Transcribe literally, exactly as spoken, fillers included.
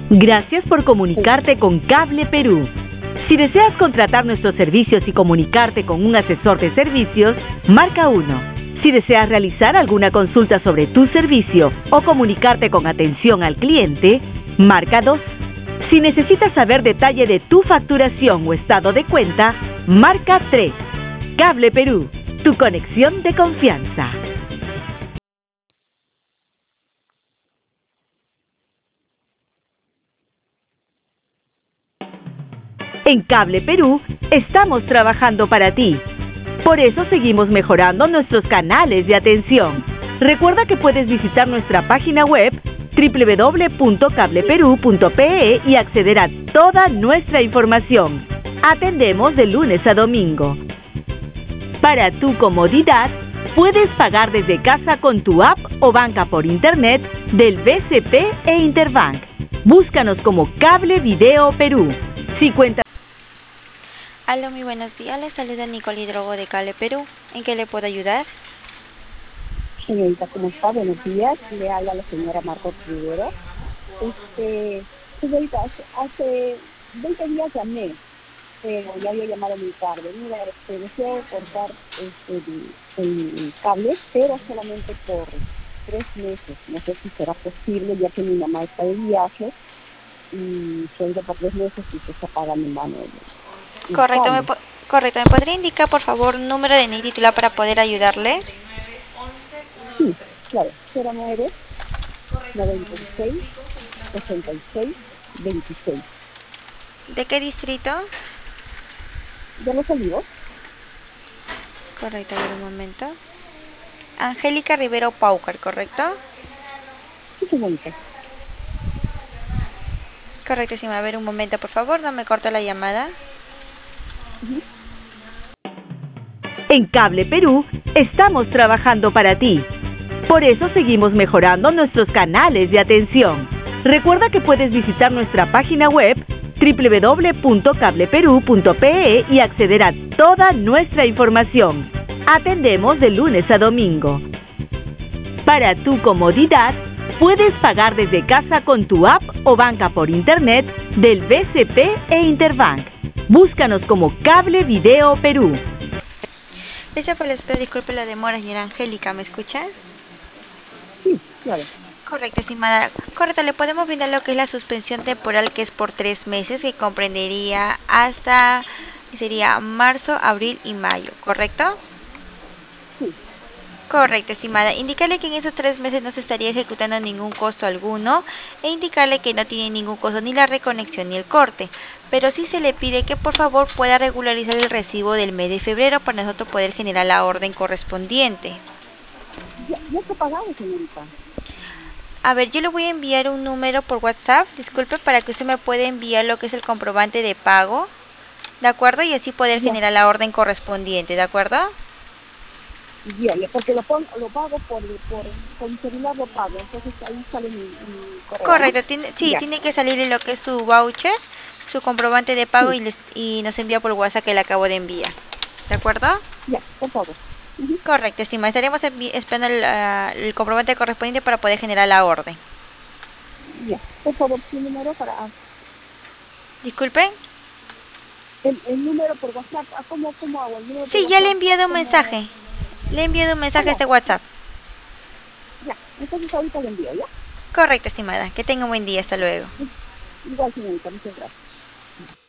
Gracias por comunicarte con Cable Perú. Si deseas contratar nuestros servicios y comunicarte con un asesor de servicios, marca uno. Si deseas realizar alguna consulta sobre tu servicio o comunicarte con atención al cliente, marca dos. Si necesitas saber detalle de tu facturación o estado de cuenta, marca tres. Cable Perú, tu conexión de confianza. En Cable Perú estamos trabajando para ti. Por eso seguimos mejorando nuestros canales de atención. Recuerda que puedes visitar nuestra página web doble u doble u doble u punto cable perú punto pe e y acceder a toda nuestra información. Atendemos de lunes a domingo. Para tu comodidad, puedes pagar desde casa con tu app o banca por internet del B C P e Interbank. Búscanos como Cable Video Perú. Si cuentas Hola, muy buenos días. Les saluda Nicole Hidrogo de Cable Perú. ¿En qué le puedo ayudar? Señorita, ¿cómo está? Buenos días. Le habla la señora Margot Rivera. Este, señorita, hace, hace veinte días llamé, pero ya había llamado muy tarde. Mira, este, deseo cortar este, el, el cable, pero solamente por tres meses. No sé si será posible, ya que mi mamá está de viaje y sueldo por tres meses y se está pagando en mano. El, Correcto, me, correcto. ¿Me podría indicar, por favor, número de N I titular para poder ayudarle? Sí, claro, cero nueve noventa y seis sesenta y seis veintiséis. ¿De qué distrito? ¿Ya lo salió? Correcto, a ver un momento. Angélica Rivero Paucar, ¿correcto? Sí, señorita. Correcto, sí, a ver un momento, por favor, no me corte la llamada. Uh-huh. En Cable Perú estamos trabajando para ti. Por eso seguimos mejorando nuestros canales de atención. Recuerda que puedes visitar nuestra página web doble u doble u doble u punto cable perú punto pe e y acceder a toda nuestra información. Atendemos de lunes a domingo. Para tu comodidad, puedes pagar desde casa con tu app o banca por internet del B C P e Interbank. Búscanos como Cable Video Perú. Gracias por la espera, disculpe la demora, señora Angélica, ¿me escucha? Sí, claro. Correcto, estimada. Correcto, le podemos brindar lo que es la suspensión temporal, que es por tres meses, que comprendería hasta, sería marzo, abril y mayo, ¿correcto? Sí. Correcto, estimada. Indicarle que en esos tres meses no se estaría ejecutando ningún costo alguno e indicarle que no tiene ningún costo ni la reconexión ni el corte. Pero sí se le pide que por favor pueda regularizar el recibo del mes de febrero para nosotros poder generar la orden correspondiente. Ya, ya está pagado, señorita. A ver, yo le voy a enviar un número por WhatsApp, disculpe, para que usted me pueda enviar lo que es el comprobante de pago, ¿de acuerdo? Y así poder Ya. generar la orden correspondiente, ¿de acuerdo? Ya, ya, porque lo, pon, lo pago por, por, por mi celular, lo pago, entonces ahí sale mi, mi correo. Correcto, tiene, sí, ya. tiene que salirle lo que es su voucher, su comprobante de pago Sí. y, les, y nos envía por WhatsApp que le acabo de enviar, ¿de acuerdo? Ya, por favor. Uh-huh. Correcto, estimada, estaremos esperando el, uh, el comprobante correspondiente para poder generar la orden. Ya, por favor, su número para... Disculpen. El, el número por WhatsApp, ¿cómo, cómo hago? El número Sí, por ya le he WhatsApp, enviado un ¿cómo? mensaje. Le he enviado un mensaje Ah, a este WhatsApp. Ya, entonces ahorita lo envío, ¿ya? Correcto, estimada. Que tenga un buen día. Hasta luego. Igual, señorita, muchas gracias.